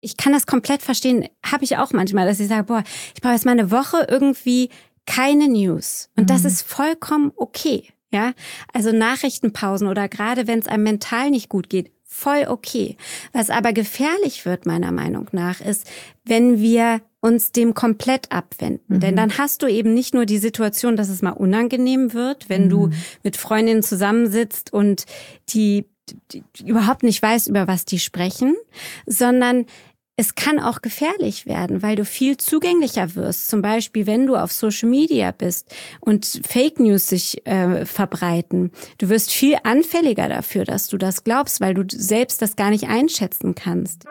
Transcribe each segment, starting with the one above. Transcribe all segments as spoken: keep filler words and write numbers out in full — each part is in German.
ich kann das komplett verstehen, habe ich auch manchmal, dass ich sage, boah, ich brauche jetzt mal eine Woche irgendwie keine News. Und mhm. das ist vollkommen okay. Ja, also Nachrichtenpausen oder gerade wenn es einem mental nicht gut geht, voll okay. Was aber gefährlich wird, meiner Meinung nach, ist, wenn wir uns dem komplett abwenden. Mhm. Denn dann hast du eben nicht nur die Situation, dass es mal unangenehm wird, wenn mhm. du mit Freundinnen zusammensitzt und die, die, die überhaupt nicht weißt, über was die sprechen, sondern es kann auch gefährlich werden, weil du viel zugänglicher wirst. Zum Beispiel, wenn du auf Social Media bist und Fake News sich äh, verbreiten. Du wirst viel anfälliger dafür, dass du das glaubst, weil du selbst das gar nicht einschätzen kannst.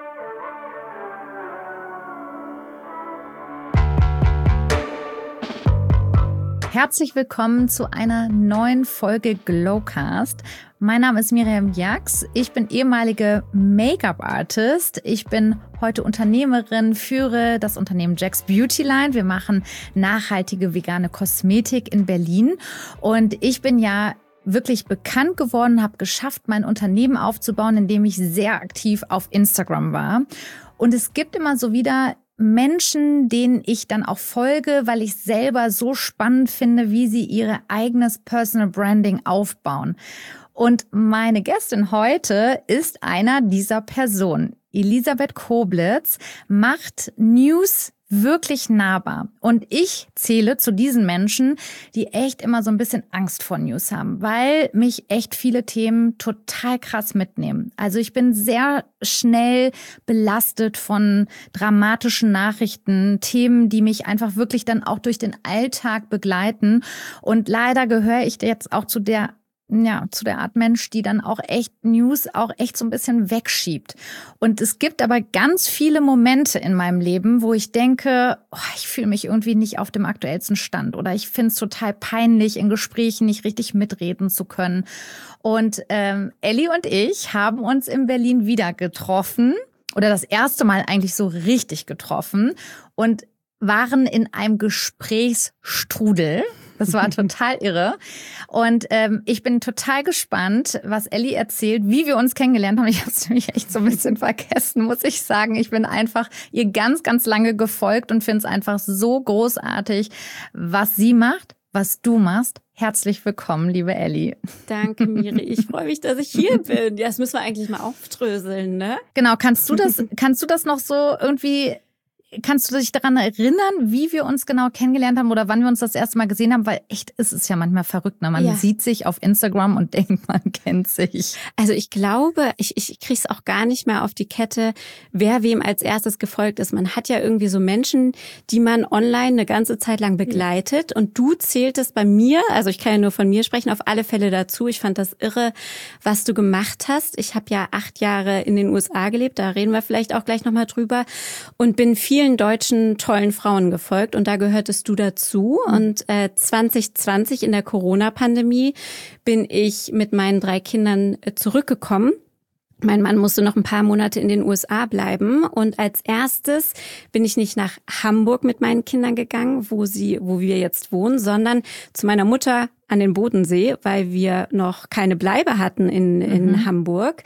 Herzlich willkommen zu einer neuen Folge Glowcast. Mein Name ist Miriam Jax. Ich bin ehemalige Make-up-Artist. Ich bin heute Unternehmerin, führe das Unternehmen Jax Beautyline. Wir machen nachhaltige vegane Kosmetik in Berlin. Und ich bin ja wirklich bekannt geworden, habe geschafft, mein Unternehmen aufzubauen, indem ich sehr aktiv auf Instagram war. Und es gibt immer so wieder Menschen, denen ich dann auch folge, weil ich selber so spannend finde, wie sie ihr eigenes Personal Branding aufbauen. Und meine Gästin heute ist einer dieser Personen. Elisabeth Koblitz macht News wirklich nahbar. Und ich zähle zu diesen Menschen, die echt immer so ein bisschen Angst vor News haben, weil mich echt viele Themen total krass mitnehmen. Also ich bin sehr schnell belastet von dramatischen Nachrichten, Themen, die mich einfach wirklich dann auch durch den Alltag begleiten. Und leider gehöre ich jetzt auch zu der Ja, zu der Art Mensch, die dann auch echt News auch echt so ein bisschen wegschiebt. Und es gibt aber ganz viele Momente in meinem Leben, wo ich denke, oh, ich fühle mich irgendwie nicht auf dem aktuellsten Stand oder ich finde es total peinlich, in Gesprächen nicht richtig mitreden zu können. Und ähm, Elli und ich haben uns in Berlin wieder getroffen oder das erste Mal eigentlich so richtig getroffen und waren in einem Gesprächsstrudel. Das war total irre. Und ähm, ich bin total gespannt, was Elli erzählt, wie wir uns kennengelernt haben. Ich habe es nämlich echt so ein bisschen vergessen, muss ich sagen. Ich bin einfach ihr ganz, ganz lange gefolgt und finde es einfach so großartig, was sie macht, was du machst. Herzlich willkommen, liebe Elli. Danke, Miri. Ich freue mich, dass ich hier bin. Ja, das müssen wir eigentlich mal aufdröseln, ne? Genau, kannst du das, kannst du das noch so irgendwie... Kannst du dich daran erinnern, wie wir uns genau kennengelernt haben oder wann wir uns das erste Mal gesehen haben? Weil echt ist es ja manchmal verrückt, ne? Man ja. sieht sich auf Instagram und denkt, man kennt sich. Also ich glaube, ich, ich kriege es auch gar nicht mehr auf die Kette, wer wem als erstes gefolgt ist. Man hat ja irgendwie so Menschen, die man online eine ganze Zeit lang begleitet. Und du zähltest bei mir, also ich kann ja nur von mir sprechen, auf alle Fälle dazu. Ich fand das irre, was du gemacht hast. Ich habe ja acht Jahre in den U S A gelebt, da reden wir vielleicht auch gleich nochmal drüber. Und bin viel deutschen tollen Frauen gefolgt und da gehörtest du dazu. Und äh, zwanzig zwanzig in der Corona-Pandemie bin ich mit meinen drei Kindern äh, zurückgekommen. Mein Mann musste noch ein paar Monate in den U S A bleiben und als erstes bin ich nicht nach Hamburg mit meinen Kindern gegangen, wo sie, wo wir jetzt wohnen, sondern zu meiner Mutter an den Bodensee, weil wir noch keine Bleibe hatten in, in mhm. Hamburg.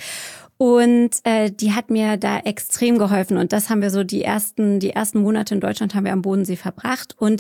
Und äh, die hat mir da extrem geholfen. Und das haben wir so die ersten, die ersten Monate in Deutschland haben wir am Bodensee verbracht. Und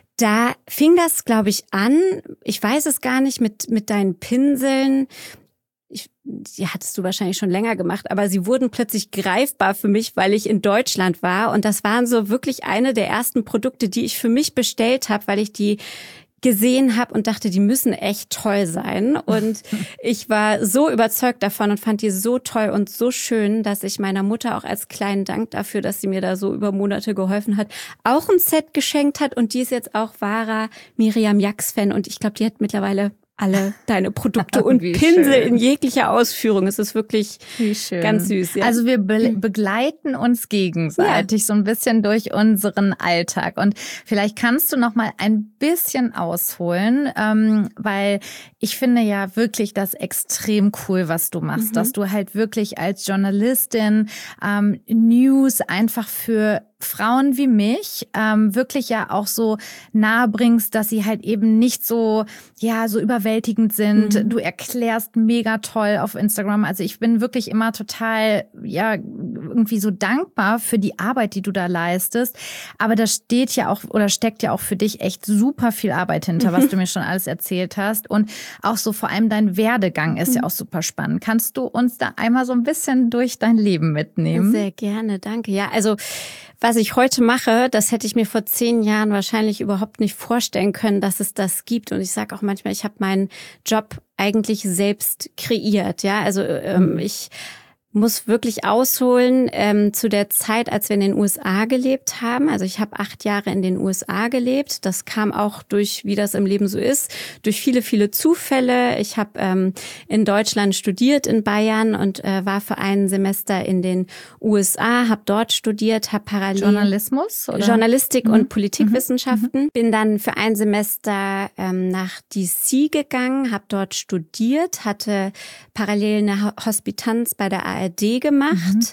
da fing das, glaube ich, an. Ich weiß es gar nicht mit mit deinen Pinseln. Ich, die hattest du wahrscheinlich schon länger gemacht, aber sie wurden plötzlich greifbar für mich, weil ich in Deutschland war. Und das waren so wirklich eine der ersten Produkte, die ich für mich bestellt habe, weil ich die gesehen habe und dachte, die müssen echt toll sein. Und ich war so überzeugt davon und fand die so toll und so schön, dass ich meiner Mutter auch als kleinen Dank dafür, dass sie mir da so über Monate geholfen hat, auch ein Set geschenkt hat. Und die ist jetzt auch wahrer Miriam Jax-Fan. Und ich glaube, die hat mittlerweile alle deine Produkte und Pinsel schön. In jeglicher Ausführung. Es ist wirklich ganz süß. Ja. Also wir be- begleiten uns gegenseitig ja. so ein bisschen durch unseren Alltag. Und vielleicht kannst du noch mal ein bisschen ausholen, ähm, weil ich finde ja wirklich das extrem cool, was du machst. Mhm. Dass du halt wirklich als Journalistin ähm, News einfach für Frauen wie mich ähm, wirklich ja auch so nahe bringst, dass sie halt eben nicht so, ja, so überwältigend sind. Mhm. Du erklärst mega toll auf Instagram. Also ich bin wirklich immer total, ja, irgendwie so dankbar für die Arbeit, die du da leistest. Aber da steht ja auch oder steckt ja auch für dich echt super viel Arbeit hinter, mhm. was du mir schon alles erzählt hast. Und auch so vor allem dein Werdegang ist mhm. ja auch super spannend. Kannst du uns da einmal so ein bisschen durch dein Leben mitnehmen? Sehr gerne, danke. Ja, also was ich heute mache, das hätte ich mir vor zehn Jahren wahrscheinlich überhaupt nicht vorstellen können, dass es das gibt. Und ich sage auch manchmal, ich habe meinen Job eigentlich selbst kreiert. Ja, also ähm, ich muss wirklich ausholen ähm, zu der Zeit, als wir in den U S A gelebt haben. Also ich habe acht Jahre in den U S A gelebt. Das kam auch durch, wie das im Leben so ist, durch viele, viele Zufälle. Ich habe ähm, in Deutschland studiert, in Bayern, und äh, war für ein Semester in den U S A, habe dort studiert, habe parallel Journalismus oder? Journalistik mhm. und Politikwissenschaften. Mhm. Bin dann für ein Semester ähm, nach D C gegangen, habe dort studiert, hatte parallel eine Hospitanz bei der A R D gemacht, mhm.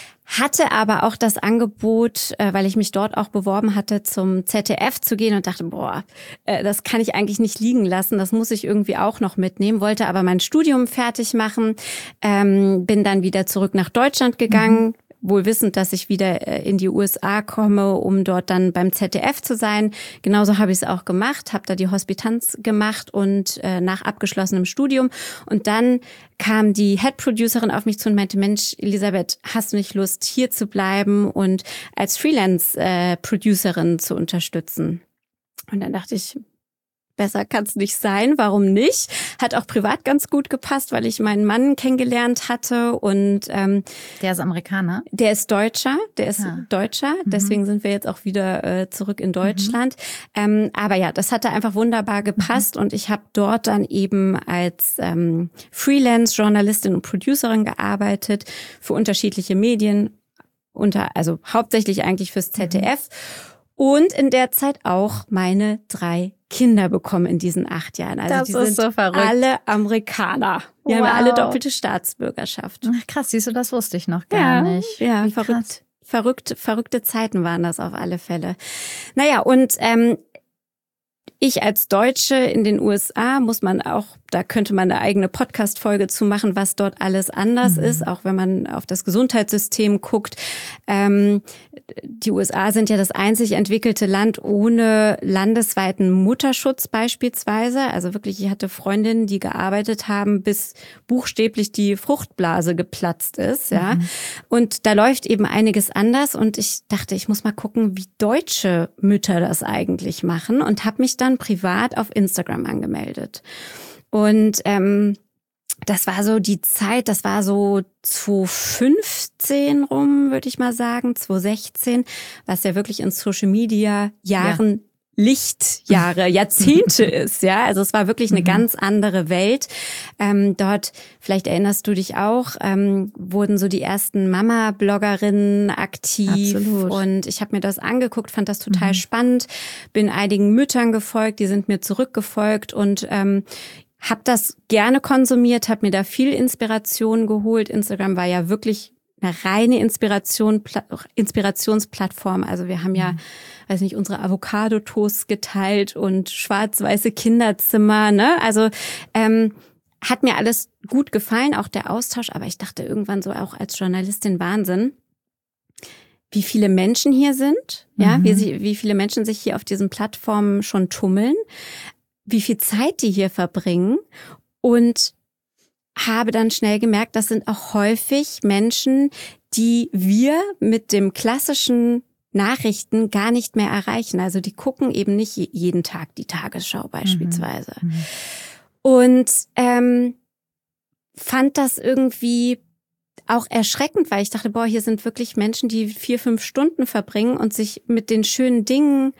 hatte aber auch das Angebot, äh, weil ich mich dort auch beworben hatte, zum Z D F zu gehen und dachte, boah, äh, das kann ich eigentlich nicht liegen lassen, das muss ich irgendwie auch noch mitnehmen, wollte aber mein Studium fertig machen, ähm, bin dann wieder zurück nach Deutschland gegangen, mhm. wohl wissend, dass ich wieder in die U S A komme, um dort dann beim Z D F zu sein. Genauso habe ich es auch gemacht, habe da die Hospitanz gemacht und äh, nach abgeschlossenem Studium. Und dann kam die Head-Producerin auf mich zu und meinte, Mensch, Elisabeth, hast du nicht Lust, hier zu bleiben und als Freelance-Producerin äh, zu unterstützen? Und dann dachte ich, besser kann es nicht sein, warum nicht? Hat auch privat ganz gut gepasst, weil ich meinen Mann kennengelernt hatte und ähm, der ist Amerikaner? Der ist Deutscher, der ist ja. Deutscher, mhm. deswegen sind wir jetzt auch wieder äh, zurück in Deutschland. Mhm. Ähm, aber ja, das hatte einfach wunderbar gepasst mhm. und ich habe dort dann eben als ähm, Freelance-Journalistin und Producerin gearbeitet für unterschiedliche Medien, unter also hauptsächlich eigentlich fürs Z D F. Mhm. Und in der Zeit auch meine drei Kinder bekommen in diesen acht Jahren. Also das die ist sind so verrückt. alle Amerikaner. Die wow. haben ja alle doppelte Staatsbürgerschaft. Ach, krass, siehst du, das wusste ich noch gar ja, nicht. Ja, Wie verrückt. Krass. Verrückt, verrückte Zeiten waren das auf alle Fälle. Naja, und ähm, ich als Deutsche in den U S A muss man auch, da könnte man eine eigene Podcast-Folge zu machen, was dort alles anders mhm. ist, auch wenn man auf das Gesundheitssystem guckt. Ähm, die U S A sind ja das einzig entwickelte Land ohne landesweiten Mutterschutz beispielsweise. Also wirklich, ich hatte Freundinnen, die gearbeitet haben, bis buchstäblich die Fruchtblase geplatzt ist. Ja, mhm. Und da läuft eben einiges anders. Und ich dachte, ich muss mal gucken, wie deutsche Mütter das eigentlich machen, und habe mich dann privat auf Instagram angemeldet. Und ähm, das war so die Zeit, das war so zwanzig fünfzehn rum, würde ich mal sagen, zwanzig sechzehn, was ja wirklich in Social Media Jahren ja. Lichtjahre, Jahrzehnte ist, ja. Also es war wirklich eine mhm. ganz andere Welt. Ähm, dort, vielleicht erinnerst du dich auch, ähm, wurden so die ersten Mama-Bloggerinnen aktiv. Absolut. Und ich habe mir das angeguckt, fand das total mhm. spannend, bin einigen Müttern gefolgt, die sind mir zurückgefolgt und ähm, habe das gerne konsumiert, habe mir da viel Inspiration geholt. Instagram war ja wirklich eine reine Inspiration, Inspirationsplattform. Also wir haben ja, mhm. weiß nicht, unsere Avocado-Toasts geteilt und schwarz-weiße Kinderzimmer, ne? Also ähm, hat mir alles gut gefallen, auch der Austausch. Aber ich dachte irgendwann so auch als Journalistin, Wahnsinn, wie viele Menschen hier sind, mhm. ja, wie, sie, wie viele Menschen sich hier auf diesen Plattformen schon tummeln, wie viel Zeit die hier verbringen, und habe dann schnell gemerkt, das sind auch häufig Menschen, die wir mit dem klassischen Nachrichten gar nicht mehr erreichen. Also die gucken eben nicht jeden Tag die Tagesschau beispielsweise. Mhm. Und ähm, fand das irgendwie auch erschreckend, weil ich dachte, boah, hier sind wirklich Menschen, die vier, fünf Stunden verbringen und sich mit den schönen Dingen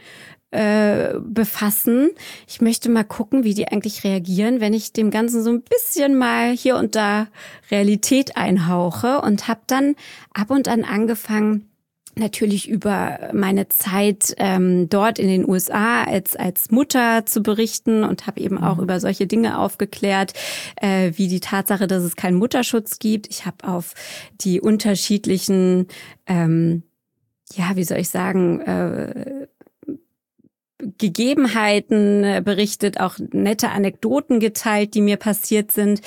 äh, befassen. Ich möchte mal gucken, wie die eigentlich reagieren, wenn ich dem Ganzen so ein bisschen mal hier und da Realität einhauche, und habe dann ab und an angefangen, natürlich über meine Zeit ähm, dort in den U S A als als Mutter zu berichten, und habe eben auch über solche Dinge aufgeklärt, äh, wie die Tatsache, dass es keinen Mutterschutz gibt. Ich habe auf die unterschiedlichen ähm, ja, wie soll ich sagen, äh, Gegebenheiten berichtet, auch nette Anekdoten geteilt, die mir passiert sind,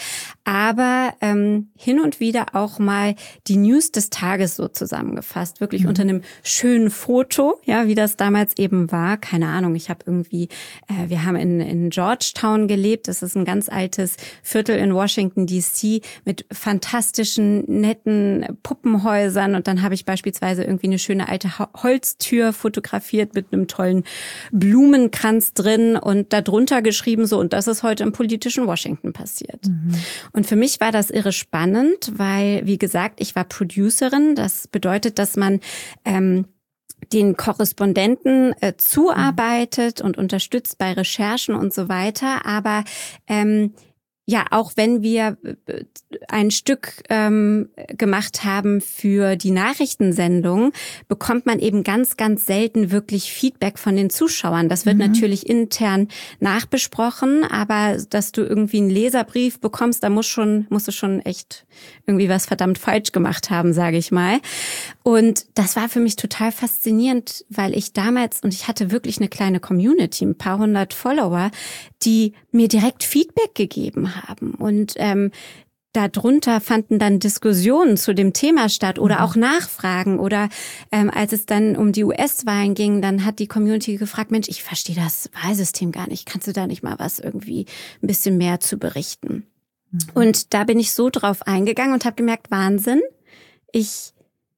aber ähm, hin und wieder auch mal die News des Tages so zusammengefasst, wirklich mhm. unter einem schönen Foto, ja, wie das damals eben war. Keine Ahnung, ich habe irgendwie, äh, wir haben in, in Georgetown gelebt, das ist ein ganz altes Viertel in Washington D C mit fantastischen, netten Puppenhäusern und dann habe ich beispielsweise irgendwie eine schöne alte Holztür fotografiert mit einem tollen Blumenkranz drin und darunter geschrieben so, und das ist heute im politischen Washington passiert. Mhm. Und für mich war das irre spannend, weil, wie gesagt, ich war Producerin. Das bedeutet, dass man ähm, den Korrespondenten äh, zuarbeitet mhm. und unterstützt bei Recherchen und so weiter. Aber ähm, ja, auch wenn wir ein Stück ähm, gemacht haben für die Nachrichtensendung, bekommt man eben ganz, ganz selten wirklich Feedback von den Zuschauern. Das wird mhm. natürlich intern nachbesprochen, aber dass du irgendwie einen Leserbrief bekommst, da muss schon, musst du schon echt irgendwie was verdammt falsch gemacht haben, sage ich mal. Und das war für mich total faszinierend, weil ich damals, und ich hatte wirklich eine kleine Community, ein paar hundert Follower, die mir direkt Feedback gegeben haben. Und ähm, darunter fanden dann Diskussionen zu dem Thema statt oder mhm. auch Nachfragen. Oder ähm, als es dann um die U S-Wahlen ging, dann hat die Community gefragt, Mensch, ich verstehe das Wahlsystem gar nicht. Kannst du da nicht mal was irgendwie ein bisschen mehr zu berichten? Mhm. Und da bin ich so drauf eingegangen und habe gemerkt, Wahnsinn, ich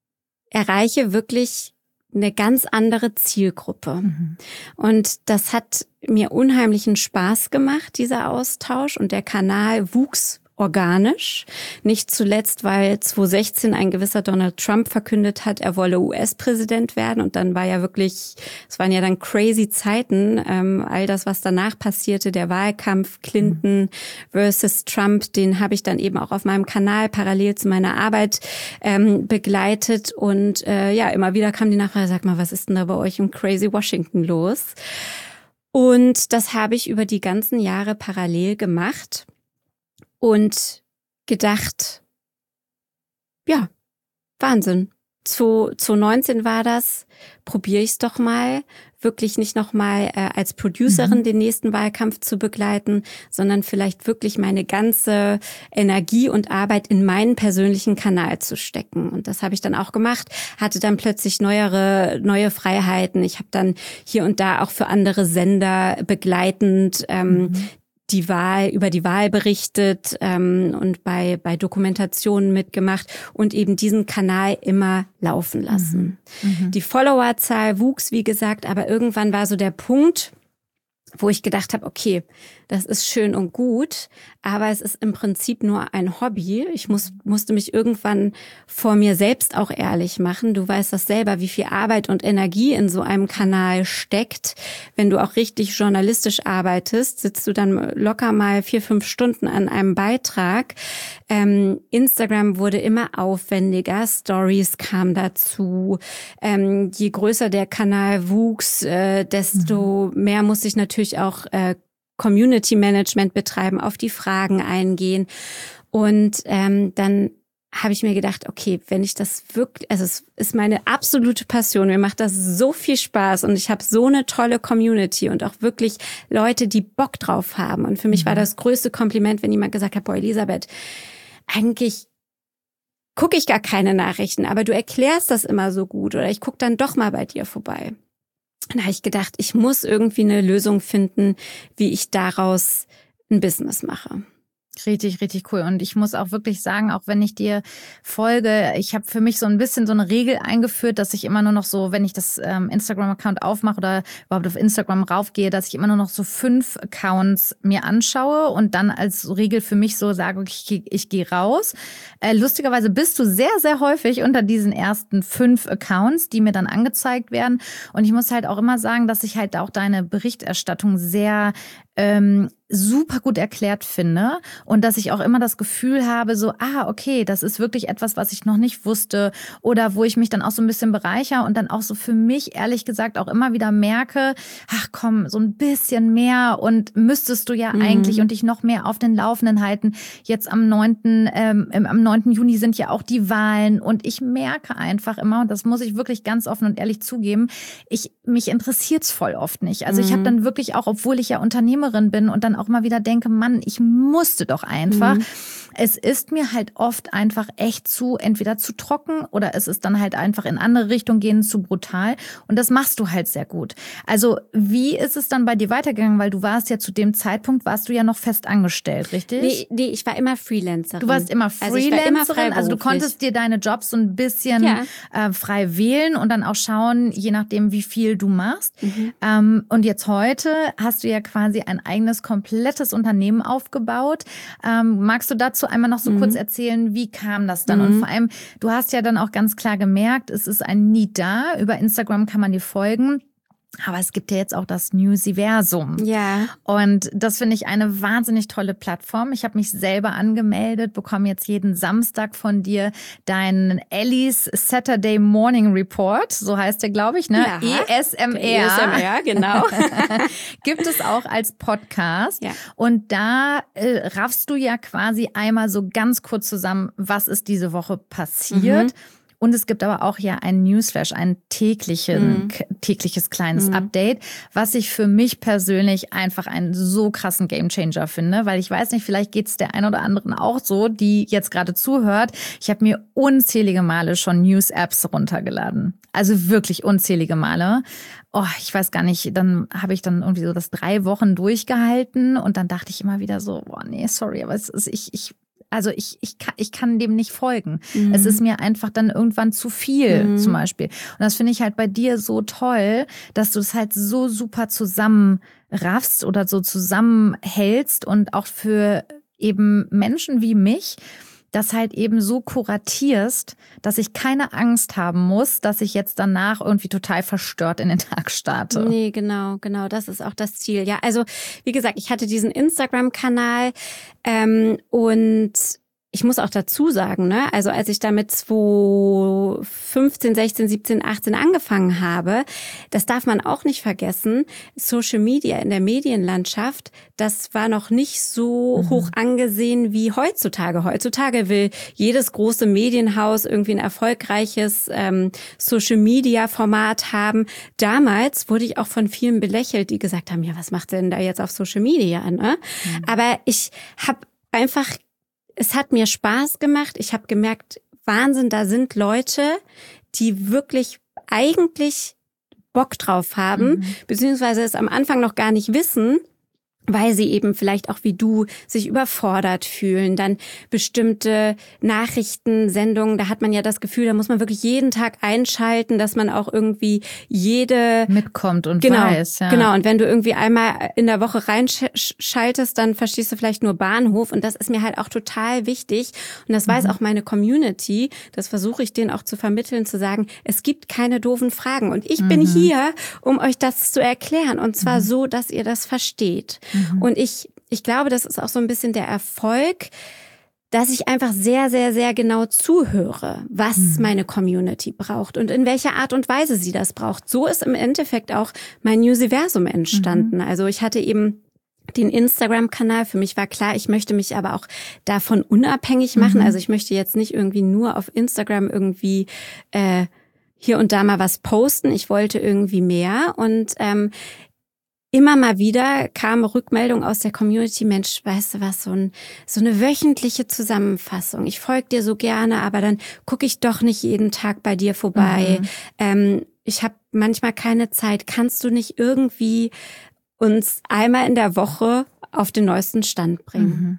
erreiche wirklich eine ganz andere Zielgruppe. Mhm. Und das hat mir unheimlichen Spaß gemacht, dieser Austausch. Und der Kanal wuchs organisch. Nicht zuletzt, weil zwanzig sechzehn ein gewisser Donald Trump verkündet hat, er wolle U S-Präsident werden. Und dann war ja wirklich, es waren ja dann crazy Zeiten. Ähm, all das, was danach passierte, der Wahlkampf Clinton versus Trump, den habe ich dann eben auch auf meinem Kanal parallel zu meiner Arbeit ähm, begleitet. Und äh, ja, immer wieder kam die Nachfrage, sag mal, was ist denn da bei euch im crazy Washington los? Und das habe ich über die ganzen Jahre parallel gemacht. Und gedacht, ja, Wahnsinn. zwanzig neunzehn war das, probiere ich es doch mal, wirklich nicht nochmal äh, als Producerin mhm. den nächsten Wahlkampf zu begleiten, sondern vielleicht wirklich meine ganze Energie und Arbeit in meinen persönlichen Kanal zu stecken. Und das habe ich dann auch gemacht, hatte dann plötzlich neuere, neue Freiheiten. Ich habe dann hier und da auch für andere Sender begleitend ähm, mhm. die Wahl, über die Wahl berichtet ähm, und bei bei Dokumentationen mitgemacht und eben diesen Kanal immer laufen lassen. Mhm. Mhm. Die Followerzahl wuchs, wie gesagt, aber irgendwann war so der Punkt, wo ich gedacht habe, okay, das ist schön und gut, aber es ist im Prinzip nur ein Hobby. Ich muss, musste mich irgendwann vor mir selbst auch ehrlich machen. Du weißt das selber, wie viel Arbeit und Energie in so einem Kanal steckt. Wenn du auch richtig journalistisch arbeitest, sitzt du dann locker mal vier, fünf Stunden an einem Beitrag. Ähm, Instagram wurde immer aufwendiger, Stories kamen dazu. Ähm, je größer der Kanal wuchs, äh, desto mhm. mehr muss ich natürlich auch äh, Community Management betreiben, auf die Fragen eingehen. Und ähm, dann habe ich mir gedacht, okay, wenn ich das wirklich, also es ist meine absolute Passion, mir macht das so viel Spaß und ich habe so eine tolle Community und auch wirklich Leute, die Bock drauf haben. Und für mich mhm. war das größte Kompliment, wenn jemand gesagt hat, boah, Elisabeth, eigentlich gucke ich gar keine Nachrichten, aber du erklärst das immer so gut oder ich gucke dann doch mal bei dir vorbei. Da habe ich gedacht, ich muss irgendwie eine Lösung finden, wie ich daraus ein Business mache. Richtig, richtig cool. Und ich muss auch wirklich sagen, auch wenn ich dir folge, ich habe für mich so ein bisschen so eine Regel eingeführt, dass ich immer nur noch so, wenn ich das ähm, Instagram-Account aufmache oder überhaupt auf Instagram raufgehe, dass ich immer nur noch so fünf Accounts mir anschaue und dann als Regel für mich so sage, ich, ich gehe raus. Äh, lustigerweise bist du sehr, sehr häufig unter diesen ersten fünf Accounts, die mir dann angezeigt werden. Und ich muss halt auch immer sagen, dass ich halt auch deine Berichterstattung sehr ähm, super gut erklärt finde und dass ich auch immer das Gefühl habe, so, ah, okay, das ist wirklich etwas, was ich noch nicht wusste oder wo ich mich dann auch so ein bisschen bereichere und dann auch so für mich ehrlich gesagt auch immer wieder merke, ach komm, so ein bisschen mehr und müsstest du ja mhm. eigentlich und dich noch mehr auf den Laufenden halten. Jetzt am neunten Ähm, am neunten Juni sind ja auch die Wahlen und ich merke einfach immer, und das muss ich wirklich ganz offen und ehrlich zugeben, ich mich interessiert's voll oft nicht. Also mhm. ich habe dann wirklich auch, obwohl ich ja Unternehmerin bin und dann auch mal wieder denke, Mann, ich musste doch einfach. Mhm. Es ist mir halt oft einfach echt zu, entweder zu trocken oder es ist dann halt einfach in andere Richtung gehen, zu brutal. Und das machst du halt sehr gut. Also wie ist es dann bei dir weitergegangen? Weil du warst ja zu dem Zeitpunkt, warst du ja noch fest angestellt, richtig? Nee, nee, ich war immer Freelancerin. Du warst immer Freelancerin, also, immer also du konntest dir deine Jobs so ein bisschen ja. äh, frei wählen und dann auch schauen, je nachdem, wie viel du machst. Mhm. Ähm, und jetzt heute hast du ja quasi ein eigenes, komplettes Unternehmen aufgebaut. Ähm, magst du dazu einmal noch so mhm. kurz erzählen, wie kam das dann? Mhm. Und vor allem, du hast ja dann auch ganz klar gemerkt, es ist ein Need da. Über Instagram kann man dir folgen. Aber es gibt ja jetzt auch das Newsiversum. Ja. Und das finde ich eine wahnsinnig tolle Plattform. Ich habe mich selber angemeldet, bekomme jetzt jeden Samstag von dir deinen Ellie's Saturday Morning Report. So heißt der, glaube ich, ne? Ja, E S M R. E S M R, genau. Gibt es auch als Podcast. Ja. Und da äh, raffst du ja quasi einmal so ganz kurz zusammen, was ist diese Woche passiert. Mhm. Und es gibt aber auch ja ein Newsflash, ein täglichen, mhm. tägliches kleines mhm. Update, was ich für mich persönlich einfach einen so krassen Gamechanger finde, weil ich weiß nicht, vielleicht geht es der ein oder anderen auch so, die jetzt gerade zuhört. Ich habe mir unzählige Male schon News-Apps runtergeladen. Also wirklich unzählige Male. Oh, ich weiß gar nicht, dann habe ich dann irgendwie so das drei Wochen durchgehalten und dann dachte ich immer wieder so, boah, nee, sorry, aber es ist, ich, ich Also ich, ich, kann, ich kann dem nicht folgen. Mhm. Es ist mir einfach dann irgendwann zu viel mhm. zum Beispiel. Und das finde ich halt bei dir so toll, dass du es halt so super zusammenraffst oder so zusammenhältst und auch für eben Menschen wie mich das halt eben so kuratierst, dass ich keine Angst haben muss, dass ich jetzt danach irgendwie total verstört in den Tag starte. Nee, genau, genau, das ist auch das Ziel. Ja, also wie gesagt, ich hatte diesen Instagram-Kanal ähm, und ich muss auch dazu sagen, ne, also als ich damit zwanzig fünfzehn, sechzehn, siebzehn, achtzehn angefangen habe, das darf man auch nicht vergessen, Social Media in der Medienlandschaft, das war noch nicht so mhm. hoch angesehen wie heutzutage. Heutzutage will jedes große Medienhaus irgendwie ein erfolgreiches ähm, Social Media Format haben. Damals wurde ich auch von vielen belächelt, die gesagt haben, ja, was macht denn da jetzt auf Social Media, ne? Mhm. Aber ich habe einfach Es hat mir Spaß gemacht. Ich habe gemerkt, Wahnsinn, da sind Leute, die wirklich eigentlich Bock drauf haben, mhm. beziehungsweise es am Anfang noch gar nicht wissen, weil sie eben vielleicht auch wie du sich überfordert fühlen. Dann bestimmte Nachrichtensendungen, da hat man ja das Gefühl, da muss man wirklich jeden Tag einschalten, dass man auch irgendwie jede mitkommt und genau, weiß. Ja. Genau, und wenn du irgendwie einmal in der Woche reinschaltest, dann verstehst du vielleicht nur Bahnhof und das ist mir halt auch total wichtig und das mhm. weiß auch meine Community, das versuche ich denen auch zu vermitteln, zu sagen, es gibt keine doofen Fragen und ich mhm. bin hier, um euch das zu erklären und zwar mhm. so, dass ihr das versteht. Mhm. Und ich, ich glaube, das ist auch so ein bisschen der Erfolg, dass ich einfach sehr, sehr, sehr genau zuhöre, was mhm. meine Community braucht und in welcher Art und Weise sie das braucht. So ist im Endeffekt auch mein Newsiversum entstanden. Mhm. Also ich hatte eben den Instagram-Kanal. Für mich war klar, ich möchte mich aber auch davon unabhängig machen. Mhm. Also ich möchte jetzt nicht irgendwie nur auf Instagram irgendwie äh, hier und da mal was posten. Ich wollte irgendwie mehr und ähm, immer mal wieder kam Rückmeldung aus der Community, Mensch, weißt du was, so, ein, so eine wöchentliche Zusammenfassung. Ich folge dir so gerne, aber dann gucke ich doch nicht jeden Tag bei dir vorbei. Mhm. Ähm, ich habe manchmal keine Zeit. Kannst du nicht irgendwie uns einmal in der Woche auf den neuesten Stand bringen? Mhm.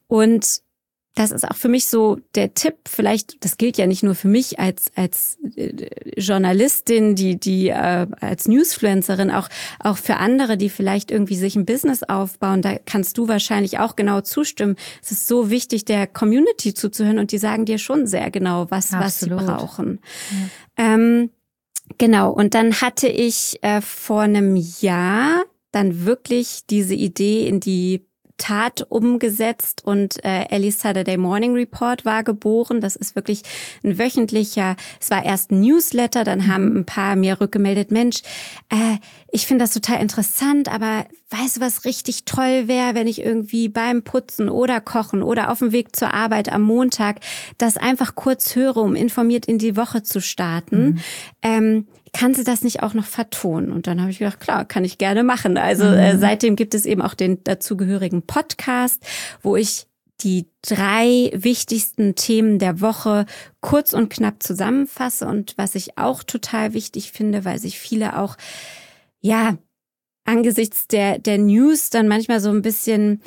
Und das ist auch für mich so der Tipp, vielleicht, das gilt ja nicht nur für mich als als Journalistin, die die äh, als Newsfluencerin, auch auch für andere, die vielleicht irgendwie sich ein Business aufbauen, da kannst du wahrscheinlich auch genau zustimmen. Es ist so wichtig, der Community zuzuhören und die sagen dir schon sehr genau, was Absolut. was sie brauchen. Ja. Ähm, genau, und dann hatte ich äh, vor einem Jahr dann wirklich diese Idee in die Tat umgesetzt und äh, Ellie's Saturday Morning Report war geboren. Das ist wirklich ein wöchentlicher, es war erst ein Newsletter, dann mhm. haben ein paar mir rückgemeldet, Mensch, äh, ich finde das total interessant, aber weißt du, was richtig toll wäre, wenn ich irgendwie beim Putzen oder Kochen oder auf dem Weg zur Arbeit am Montag das einfach kurz höre, um informiert in die Woche zu starten. Mhm. Ähm, kann sie das nicht auch noch vertonen? Und dann habe ich gedacht, klar, kann ich gerne machen. Also mhm. äh, seitdem gibt es eben auch den dazugehörigen Podcast, wo ich die drei wichtigsten Themen der Woche kurz und knapp zusammenfasse. Und was ich auch total wichtig finde, weil sich viele auch, ja, angesichts der der News dann manchmal so ein bisschen,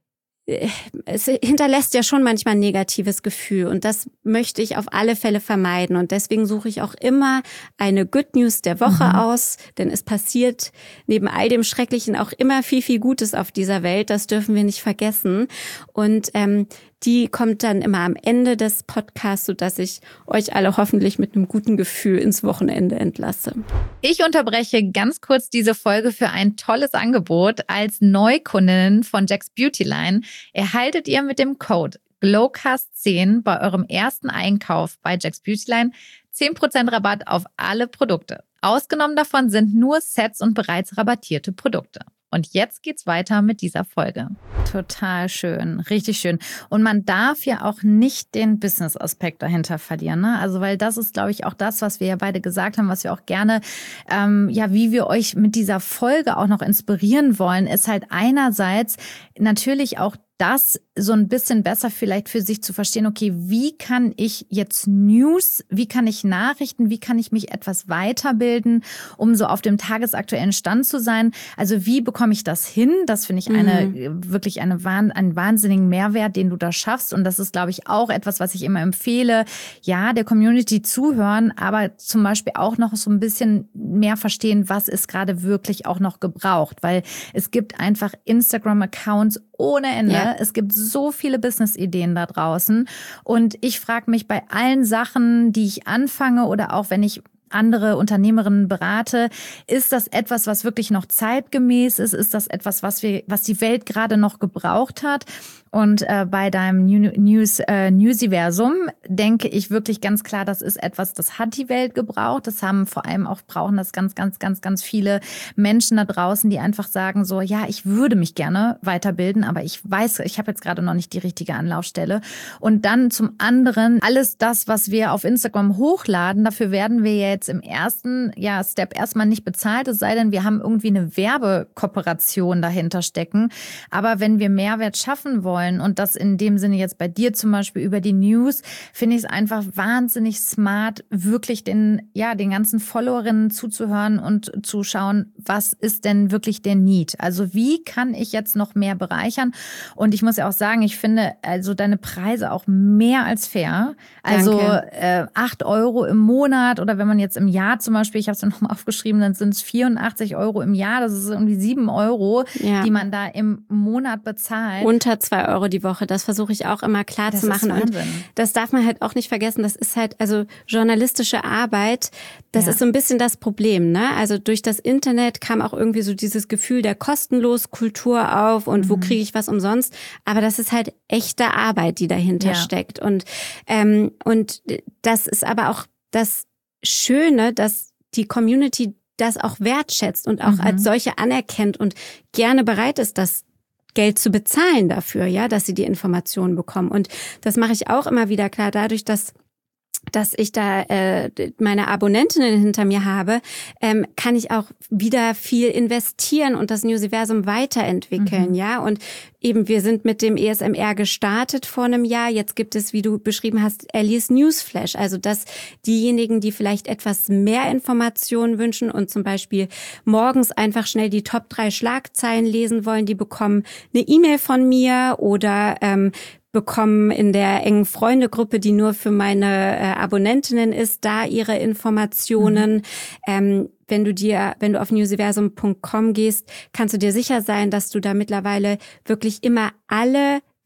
es hinterlässt ja schon manchmal ein negatives Gefühl und das möchte ich auf alle Fälle vermeiden und deswegen suche ich auch immer eine Good News der Woche mhm. aus, denn es passiert neben all dem Schrecklichen auch immer viel, viel Gutes auf dieser Welt, das dürfen wir nicht vergessen und ähm, die kommt dann immer am Ende des Podcasts, sodass ich euch alle hoffentlich mit einem guten Gefühl ins Wochenende entlasse. Ich unterbreche ganz kurz diese Folge für ein tolles Angebot. Als Neukundin von Jack's Beauty Line erhaltet ihr mit dem Code Glowcast zehn bei eurem ersten Einkauf bei Jack's Beauty Line zehn Prozent Rabatt auf alle Produkte. Ausgenommen davon sind nur Sets und bereits rabattierte Produkte. Und jetzt geht's weiter mit dieser Folge. Total schön, richtig schön. Und man darf ja auch nicht den Business-Aspekt dahinter verlieren, ne? Also weil das ist, glaube ich, auch das, was wir ja beide gesagt haben, was wir auch gerne, ähm, ja, wie wir euch mit dieser Folge auch noch inspirieren wollen, ist halt einerseits natürlich auch das so ein bisschen besser vielleicht für sich zu verstehen, okay, wie kann ich jetzt News, wie kann ich Nachrichten, wie kann ich mich etwas weiterbilden, um so auf dem tagesaktuellen Stand zu sein? Also wie bekomme ich das hin? Das finde ich eine mhm. wirklich eine, einen wahnsinnigen Mehrwert, den du da schaffst. Und das ist, glaube ich, auch etwas, was ich immer empfehle. Ja, der Community zuhören, aber zum Beispiel auch noch so ein bisschen mehr verstehen, was ist gerade wirklich auch noch gebraucht. Weil es gibt einfach Instagram-Accounts ohne Ende. Ja. Es gibt so viele Business-Ideen da draußen. Und ich frage mich bei allen Sachen, die ich anfange oder auch wenn ich andere Unternehmerinnen berate, ist das etwas, was wirklich noch zeitgemäß ist? Ist das etwas, was wir, was die Welt gerade noch gebraucht hat? Und äh, bei deinem News, äh, Newsiversum denke ich wirklich ganz klar, das ist etwas, das hat die Welt gebraucht. Das haben vor allem auch, brauchen das ganz, ganz, ganz, ganz viele Menschen da draußen, die einfach sagen so, ja, ich würde mich gerne weiterbilden, aber ich weiß, ich habe jetzt gerade noch nicht die richtige Anlaufstelle. Und dann zum anderen, alles das, was wir auf Instagram hochladen, dafür werden wir jetzt im ersten ja, Step erstmal nicht bezahlt, es sei denn, wir haben irgendwie eine Werbekooperation dahinter stecken. Aber wenn wir Mehrwert schaffen wollen, und das in dem Sinne jetzt bei dir zum Beispiel über die News, finde ich es einfach wahnsinnig smart, wirklich den, ja, den ganzen Followerinnen zuzuhören und zu schauen, was ist denn wirklich der Need? Also wie kann ich jetzt noch mehr bereichern? Und ich muss ja auch sagen, ich finde also deine Preise auch mehr als fair. Also äh, acht Euro im Monat oder wenn man jetzt im Jahr zum Beispiel, ich habe es ja nochmal aufgeschrieben, dann sind es vierundachtzig Euro im Jahr. Das ist irgendwie sieben Euro, ja. die man da im Monat bezahlt. Unter zwei Euro die Woche. Das versuche ich auch immer klar das zu machen. Und das darf man halt auch nicht vergessen. Das ist halt, also journalistische Arbeit, das ja. ist so ein bisschen das Problem, ne? Also durch das Internet kam auch irgendwie so dieses Gefühl der Kostenlos-Kultur auf und mhm. wo kriege ich was umsonst. Aber das ist halt echte Arbeit, die dahinter ja. steckt. Und, ähm, und das ist aber auch das Schöne, dass die Community das auch wertschätzt und auch mhm. als solche anerkennt und gerne bereit ist, das Geld zu bezahlen dafür, ja, dass sie die Informationen bekommen. Und das mache ich auch immer wieder klar, dadurch, dass dass ich da äh, meine Abonnentinnen hinter mir habe, ähm, kann ich auch wieder viel investieren und das Newsiversum weiterentwickeln, mhm. ja. Und eben, wir sind mit dem E S M R gestartet vor einem Jahr. Jetzt gibt es, wie du beschrieben hast, Ellie's Newsflash. Also, dass diejenigen, die vielleicht etwas mehr Informationen wünschen und zum Beispiel morgens einfach schnell die Top drei Schlagzeilen lesen wollen, die bekommen eine E-Mail von mir oder ähm, bekommen in der engen Freundegruppe, die nur für meine äh, Abonnentinnen ist, da ihre Informationen. Mhm. Ähm, wenn du dir, wenn du auf newsiversum punkt com gehst, kannst du dir sicher sein, dass du da mittlerweile wirklich immer alle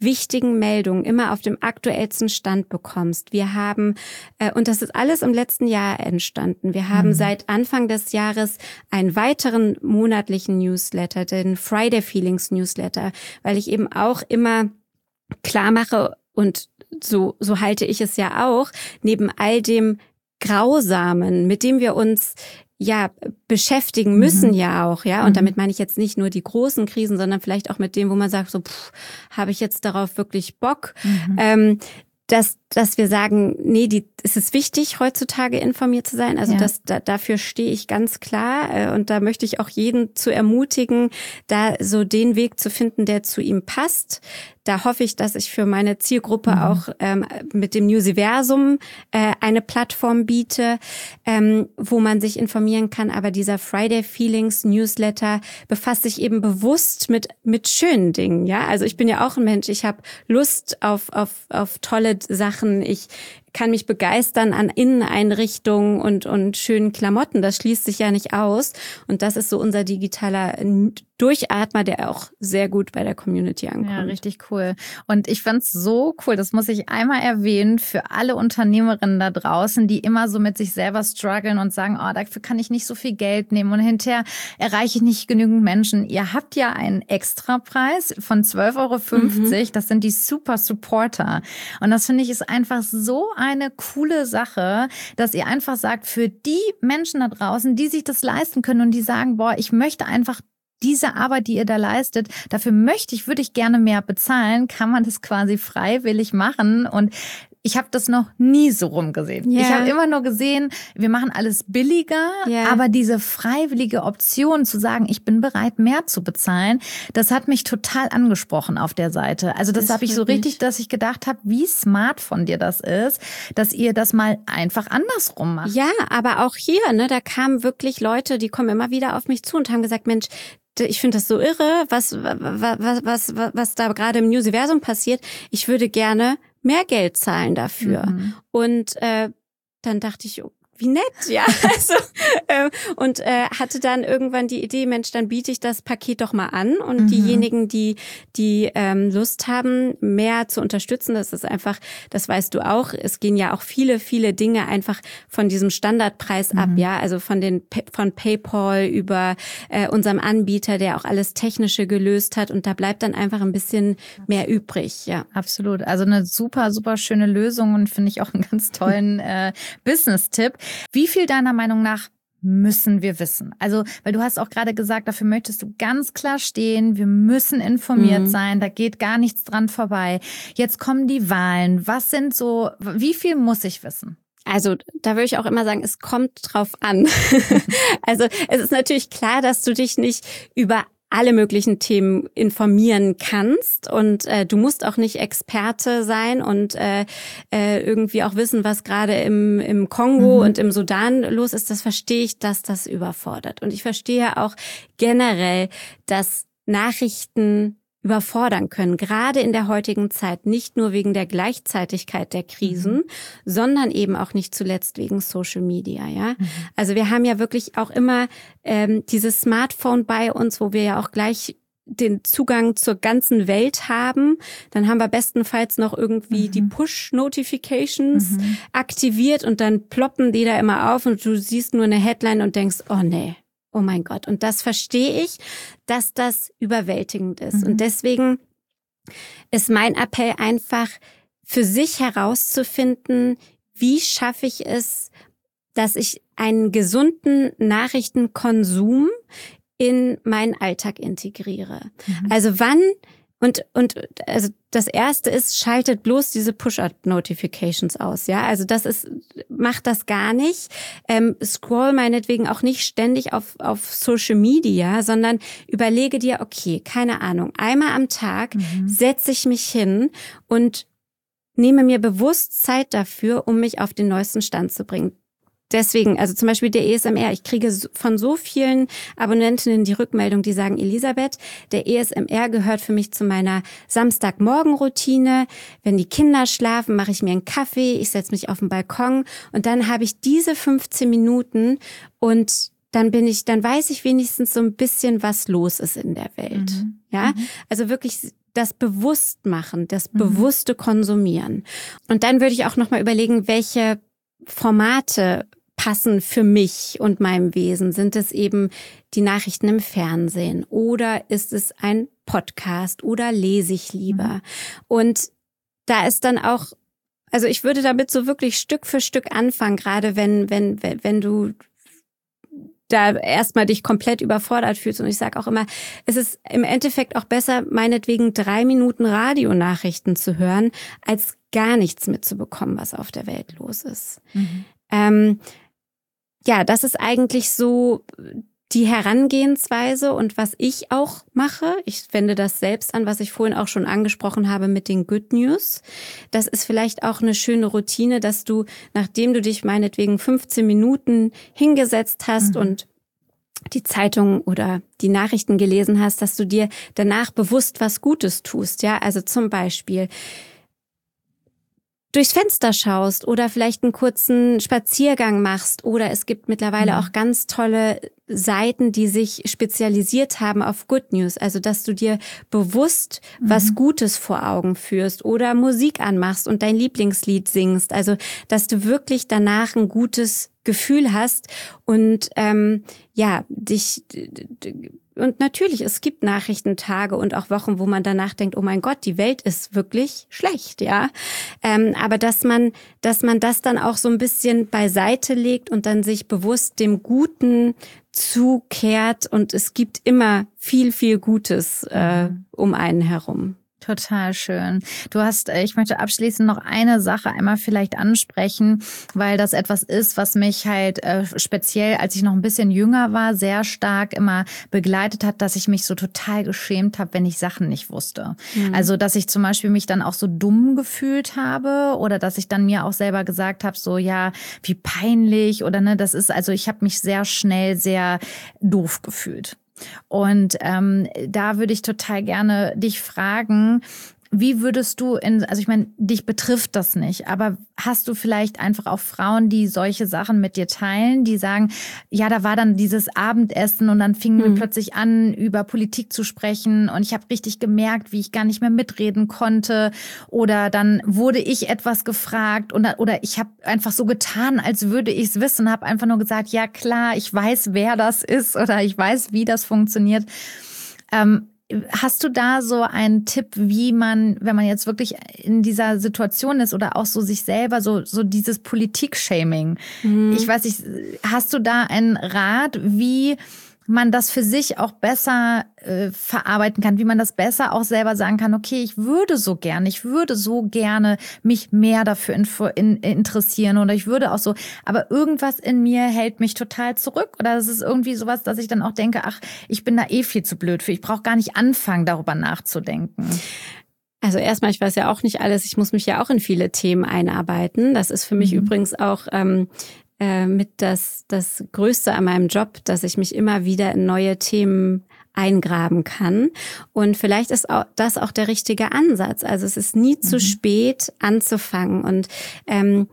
wichtigen Meldungen immer auf dem aktuellsten Stand bekommst. Wir haben, äh, und das ist alles im letzten Jahr entstanden, wir haben mhm. seit Anfang des Jahres einen weiteren monatlichen Newsletter, den Friday Feelings Newsletter, weil ich eben auch immer klar mache, und so, so halte ich es ja auch, neben all dem Grausamen, mit dem wir uns ja beschäftigen müssen mhm. ja auch, ja. Und mhm. damit meine ich jetzt nicht nur die großen Krisen, sondern vielleicht auch mit dem, wo man sagt, so, pff, habe ich jetzt darauf wirklich Bock? Mhm. Ähm, dass, dass wir sagen, nee, die, es ist wichtig, heutzutage informiert zu sein. Also ja. das, da, dafür stehe ich ganz klar. Äh, und da möchte ich auch jeden zu ermutigen, da so den Weg zu finden, der zu ihm passt. Da hoffe ich, dass ich für meine Zielgruppe mhm. auch ähm, mit dem Newsiversum äh, eine Plattform biete, ähm, wo man sich informieren kann. Aber dieser Friday Feelings Newsletter befasst sich eben bewusst mit mit schönen Dingen. Ja, also ich bin ja auch ein Mensch. Ich habe Lust auf auf auf tolle Sachen. Ich kann mich begeistern an Inneneinrichtungen und und schönen Klamotten. Das schließt sich ja nicht aus. Und das ist so unser digitaler Durchatmer, der auch sehr gut bei der Community ankommt. Ja, richtig cool. Und ich fand's so cool, das muss ich einmal erwähnen, für alle Unternehmerinnen da draußen, die immer so mit sich selber strugglen und sagen, oh, dafür kann ich nicht so viel Geld nehmen und hinterher erreiche ich nicht genügend Menschen. Ihr habt ja einen Extrapreis von zwölf Euro fünfzig. Mhm. Das sind die Super Supporter. Und das finde ich ist einfach so eine coole Sache, dass ihr einfach sagt, für die Menschen da draußen, die sich das leisten können und die sagen, boah, ich möchte einfach diese Arbeit, die ihr da leistet, dafür möchte ich, würde ich gerne mehr bezahlen, kann man das quasi freiwillig machen. Und ich habe das noch nie so rumgesehen. Yeah. Ich habe immer nur gesehen, wir machen alles billiger, yeah. aber diese freiwillige Option zu sagen, ich bin bereit, mehr zu bezahlen, das hat mich total angesprochen auf der Seite. Also das, das habe ich so richtig, dass ich gedacht habe, wie smart von dir das ist, dass ihr das mal einfach andersrum macht. Ja, aber auch hier, ne, da kamen wirklich Leute, die kommen immer wieder auf mich zu und haben gesagt, Mensch, ich finde das so irre, was, was, was, was, was da gerade im Newsiversum passiert. Ich würde gerne mehr Geld zahlen dafür. Mhm. Und äh, dann dachte ich, wie nett, ja. Also, äh, und äh, hatte dann irgendwann die Idee, Mensch, dann biete ich das Paket doch mal an. Und mhm. diejenigen, die die ähm, Lust haben, mehr zu unterstützen, das ist einfach, das weißt du auch, es gehen ja auch viele, viele Dinge einfach von diesem Standardpreis mhm. ab, ja. Also von den von PayPal über äh, unserem Anbieter, der auch alles Technische gelöst hat. Und da bleibt dann einfach ein bisschen mehr übrig, ja. Absolut. Also eine super, super schöne Lösung und finde ich auch einen ganz tollen äh, Business-Tipp. Wie viel deiner Meinung nach müssen wir wissen? Also, weil du hast auch gerade gesagt, dafür möchtest du ganz klar stehen, wir müssen informiert mhm. sein, da geht gar nichts dran vorbei. Jetzt kommen die Wahlen. Was sind so, wie viel muss ich wissen? Also da würde ich auch immer sagen, es kommt drauf an. Also es ist natürlich klar, dass du dich nicht über alle möglichen Themen informieren kannst und äh, du musst auch nicht Experte sein und äh, äh, irgendwie auch wissen, was gerade im im Kongo mhm. und im Sudan los ist. Das verstehe ich, dass das überfordert. Und ich verstehe auch generell, dass Nachrichten überfordern können, gerade in der heutigen Zeit, nicht nur wegen der Gleichzeitigkeit der Krisen, mhm. sondern eben auch nicht zuletzt wegen Social Media, ja. Mhm. Also wir haben ja wirklich auch immer ähm, dieses Smartphone bei uns, wo wir ja auch gleich den Zugang zur ganzen Welt haben. Dann haben wir bestenfalls noch irgendwie mhm. die Push-Notifications mhm. aktiviert und dann ploppen die da immer auf und du siehst nur eine Headline und denkst, oh nee. Oh mein Gott. Und das verstehe ich, dass das überwältigend ist. Mhm. Und deswegen ist mein Appell einfach, für sich herauszufinden, wie schaffe ich es, dass ich einen gesunden Nachrichtenkonsum in meinen Alltag integriere. Mhm. Also wann Und, und, also, das erste ist, schaltet bloß diese Push-Up-Notifications aus, ja. Also, das ist, macht das gar nicht. Ähm, scroll meinetwegen auch nicht ständig auf, auf Social Media, sondern überlege dir, okay, keine Ahnung, einmal am Tag mhm. setze ich mich hin und nehme mir bewusst Zeit dafür, um mich auf den neuesten Stand zu bringen. Deswegen, also zum Beispiel der E S M R, ich kriege von so vielen Abonnentinnen die Rückmeldung, die sagen, Elisabeth, der E S M R gehört für mich zu meiner Samstagmorgenroutine. Wenn die Kinder schlafen, mache ich mir einen Kaffee, ich setze mich auf den Balkon und dann habe ich diese fünfzehn Minuten und dann bin ich, dann weiß ich wenigstens so ein bisschen, was los ist in der Welt. Mhm. Ja, mhm. Also wirklich das Bewusstmachen, das mhm. bewusste Konsumieren. Und dann würde ich auch nochmal überlegen, welche Formate passen für mich und meinem Wesen. Sind es eben die Nachrichten im Fernsehen oder ist es ein Podcast oder lese ich lieber? Mhm. Und da ist dann auch, also ich würde damit so wirklich Stück für Stück anfangen, gerade wenn, wenn, wenn du da erstmal dich komplett überfordert fühlst. Und ich sage auch immer, es ist im Endeffekt auch besser, meinetwegen drei Minuten Radionachrichten zu hören, als gar nichts mitzubekommen, was auf der Welt los ist. Mhm. Ähm, ja, das ist eigentlich so die Herangehensweise und was ich auch mache. Ich wende das selbst an, was ich vorhin auch schon angesprochen habe mit den Good News. Das ist vielleicht auch eine schöne Routine, dass du, nachdem du dich meinetwegen fünfzehn Minuten hingesetzt hast mhm. und die Zeitung oder die Nachrichten gelesen hast, dass du dir danach bewusst was Gutes tust. Ja, also zum Beispiel durchs Fenster schaust oder vielleicht einen kurzen Spaziergang machst oder es gibt mittlerweile mhm. auch ganz tolle Seiten, die sich spezialisiert haben auf Good News, also dass du dir bewusst mhm. was Gutes vor Augen führst oder Musik anmachst und dein Lieblingslied singst, also dass du wirklich danach ein gutes Gefühl hast und ähm, ja, dich und natürlich, es gibt Nachrichtentage und auch Wochen, wo man danach denkt, oh mein Gott, die Welt ist wirklich schlecht, ja. Ähm, aber dass man, dass man das dann auch so ein bisschen beiseite legt und dann sich bewusst dem Guten zukehrt und es gibt immer viel, viel Gutes äh, um einen herum. Total schön. Du hast, ich möchte abschließend noch eine Sache einmal vielleicht ansprechen, weil das etwas ist, was mich halt äh, speziell, als ich noch ein bisschen jünger war, sehr stark immer begleitet hat, dass ich mich so total geschämt habe, wenn ich Sachen nicht wusste. Mhm. Also, dass ich zum Beispiel mich dann auch so dumm gefühlt habe oder dass ich dann mir auch selber gesagt habe, so ja, wie peinlich oder ne, das ist, also ich habe mich sehr schnell sehr doof gefühlt. Und ähm, da würde ich total gerne dich fragen, wie würdest du, in, also ich meine, dich betrifft das nicht, aber hast du vielleicht einfach auch Frauen, die solche Sachen mit dir teilen, die sagen, ja, da war dann dieses Abendessen und dann fingen mhm. wir plötzlich an, über Politik zu sprechen und ich habe richtig gemerkt, wie ich gar nicht mehr mitreden konnte oder dann wurde ich etwas gefragt und, oder ich habe einfach so getan, als würde ich es wissen, habe einfach nur gesagt, ja klar, ich weiß, wer das ist oder ich weiß, wie das funktioniert. Ähm, Hast du da so einen Tipp, wie man, wenn man jetzt wirklich in dieser Situation ist oder auch so sich selber, so, so dieses Politik-Shaming, mhm. ich weiß nicht, hast du da einen Rat, wie man das für sich auch besser äh, verarbeiten kann, wie man das besser auch selber sagen kann, okay, ich würde so gerne, ich würde so gerne mich mehr dafür info, in, interessieren oder ich würde auch so, aber irgendwas in mir hält mich total zurück oder es ist irgendwie sowas, dass ich dann auch denke, ach, ich bin da eh viel zu blöd für, ich brauche gar nicht anfangen, darüber nachzudenken. Also erstmal, ich weiß ja auch nicht alles, ich muss mich ja auch in viele Themen einarbeiten. Das ist für mich mhm. übrigens auch ähm, mit das, das Größte an meinem Job, dass ich mich immer wieder in neue Themen eingraben kann. Und vielleicht ist auch das auch der richtige Ansatz. Also es ist nie mhm. zu spät anzufangen. Und ähm,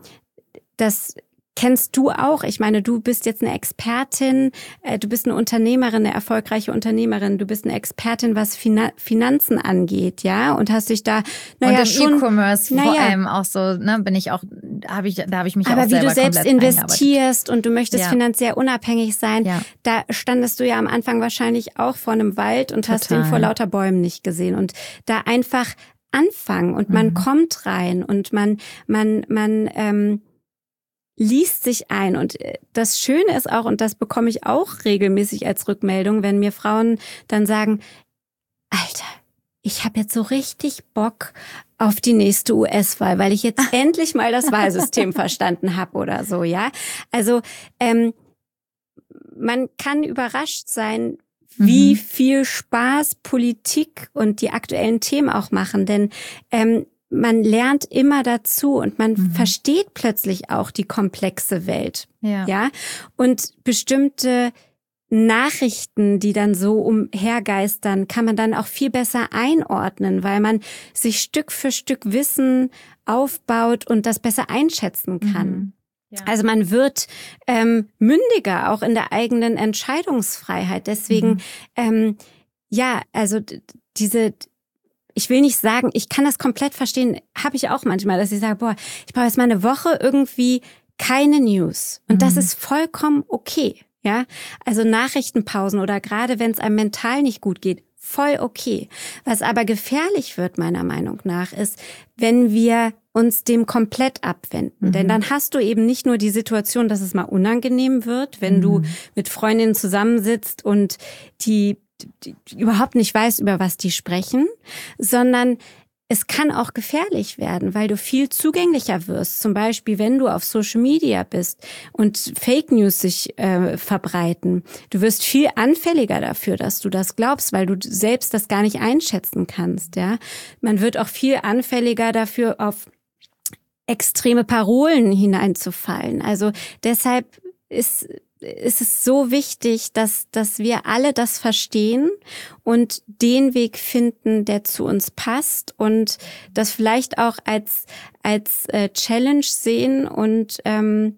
das kennst du auch. Ich meine, du bist jetzt eine Expertin, äh, du bist eine Unternehmerin, eine erfolgreiche Unternehmerin, du bist eine Expertin, was Finan- Finanzen angeht, ja, und hast dich da, naja, und schon, E-Commerce naja, vor allem auch so, ne, bin ich auch, habe ich, da habe ich mich aber auch selber wie du selbst investierst und du möchtest ja. finanziell unabhängig sein, ja. da standest du ja am Anfang wahrscheinlich auch vor einem Wald und Total. hast den vor lauter Bäumen nicht gesehen und da einfach anfangen und man mhm. kommt rein und man, man, man, ähm, liest sich ein. Und das Schöne ist auch, und das bekomme ich auch regelmäßig als Rückmeldung, wenn mir Frauen dann sagen, Alter, ich habe jetzt so richtig Bock auf die nächste U S-Wahl, weil ich jetzt endlich mal das Wahlsystem verstanden habe oder so, ja. Also ähm, man kann überrascht sein, wie mhm. viel Spaß Politik und die aktuellen Themen auch machen, denn ähm, man lernt immer dazu und man mhm. versteht plötzlich auch die komplexe Welt. Ja. ja. Und bestimmte Nachrichten, die dann so umhergeistern, kann man dann auch viel besser einordnen, weil man sich Stück für Stück Wissen aufbaut und das besser einschätzen kann. Mhm. Ja. Also man wird ähm, mündiger, auch in der eigenen Entscheidungsfreiheit. Deswegen, mhm. ähm, ja, also diese ich will nicht sagen, ich kann das komplett verstehen, habe ich auch manchmal, dass ich sage, boah, ich brauche jetzt mal eine Woche irgendwie keine News. Und mhm. das ist vollkommen okay. Ja, also Nachrichtenpausen oder gerade wenn es einem mental nicht gut geht, voll okay. Was aber gefährlich wird, meiner Meinung nach, ist, wenn wir uns dem komplett abwenden. Mhm. Denn dann hast du eben nicht nur die Situation, dass es mal unangenehm wird, wenn mhm. du mit Freundinnen zusammensitzt und die, die, die überhaupt nicht weißt, über was die sprechen, sondern es kann auch gefährlich werden, weil du viel zugänglicher wirst. Zum Beispiel, wenn du auf Social Media bist und Fake News sich äh, verbreiten. Du wirst viel anfälliger dafür, dass du das glaubst, weil du selbst das gar nicht einschätzen kannst. Ja, man wird auch viel anfälliger dafür, auf extreme Parolen hineinzufallen. Also deshalb ist ist es so wichtig, dass dass wir alle das verstehen und den Weg finden, der zu uns passt und das vielleicht auch als als äh, Challenge sehen und ähm,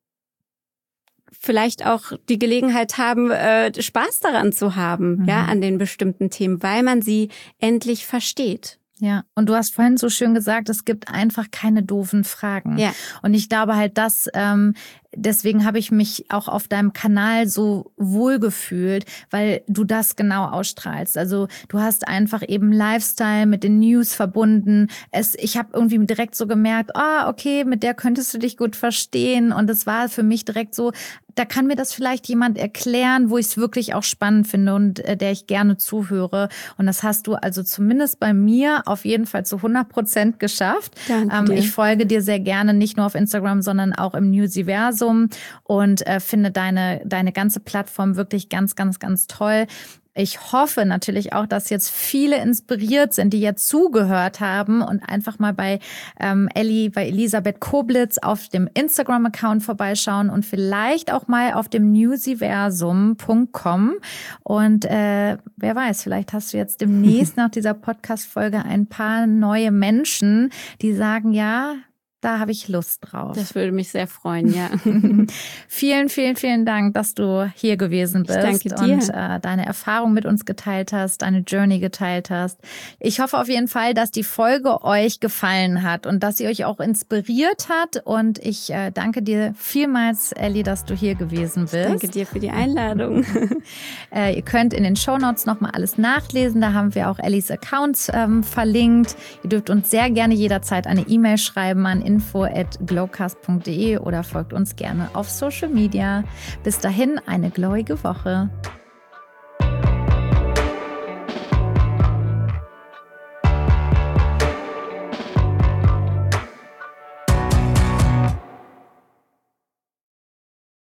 vielleicht auch die Gelegenheit haben, äh, Spaß daran zu haben, mhm. ja, an den bestimmten Themen, weil man sie endlich versteht. Ja, und du hast vorhin so schön gesagt, es gibt einfach keine doofen Fragen. Ja. Und ich glaube halt, dass ähm, deswegen habe ich mich auch auf deinem Kanal so wohl gefühlt, weil du das genau ausstrahlst. Also du hast einfach eben Lifestyle mit den News verbunden. Es, ich habe irgendwie direkt so gemerkt, ah, okay, mit der könntest du dich gut verstehen. Und es war für mich direkt so, da kann mir das vielleicht jemand erklären, wo ich es wirklich auch spannend finde und äh, der ich gerne zuhöre. Und das hast du also zumindest bei mir auf jeden Fall zu hundert Prozent geschafft. Danke ähm, dir. Ich folge dir sehr gerne, nicht nur auf Instagram, sondern auch im Newsiversum und äh, finde deine, deine ganze Plattform wirklich ganz, ganz, ganz toll. Ich hoffe natürlich auch, dass jetzt viele inspiriert sind, die jetzt zugehört haben und einfach mal bei ähm, Elli, bei Elisabeth Koblitz auf dem Instagram-Account vorbeischauen und vielleicht auch mal auf dem newsiversum punkt com. Und äh, wer weiß, vielleicht hast du jetzt demnächst nach dieser Podcast-Folge ein paar neue Menschen, die sagen, ja, da habe ich Lust drauf. Das würde mich sehr freuen, ja. Vielen, vielen, vielen Dank, dass du hier gewesen bist. Ich danke dir. Und äh, deine Erfahrung mit uns geteilt hast, deine Journey geteilt hast. Ich hoffe auf jeden Fall, dass die Folge euch gefallen hat und dass sie euch auch inspiriert hat. Und ich äh, danke dir vielmals, Elli, dass du hier gewesen bist. Ich danke dir für die Einladung. äh, ihr könnt in den Shownotes nochmal alles nachlesen. Da haben wir auch Ellis Account ähm, verlinkt. Ihr dürft uns sehr gerne jederzeit eine E-Mail schreiben an info at glowcast punkt de oder folgt uns gerne auf Social Media. Bis dahin eine glowige Woche.